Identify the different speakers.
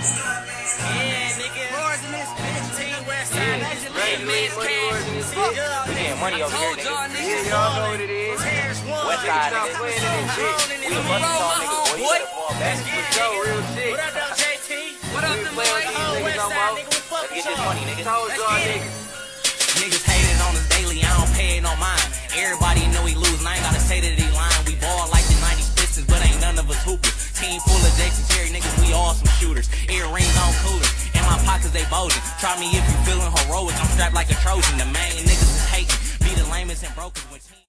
Speaker 1: Yeah, nigga. Wars in this bitch. Team Westside.
Speaker 2: We getting money over here, nigga.
Speaker 1: Yeah, y'all know what it is.
Speaker 2: Westside, nigga. We the money talk, nigga. Boy, you better fall back.
Speaker 1: Let's go, real shit. What up, though, JT? What up, the boys? Westside, nigga. We fuck
Speaker 2: Let's get this money, nigga.
Speaker 1: Let's get it.
Speaker 3: Niggas hating on us daily, I don't pay it on mine. Everybody know he losing, I ain't gotta say that he lying. We ball like the 90s Pistons, but ain't none of us hoopers. Team full of Jason Terry niggas, we all some shooters. Earrings on coolers, in my pockets they bulging. Try me if you feeling heroic, I'm strapped like a Trojan. The main niggas is hating, be the lamest and brokers when team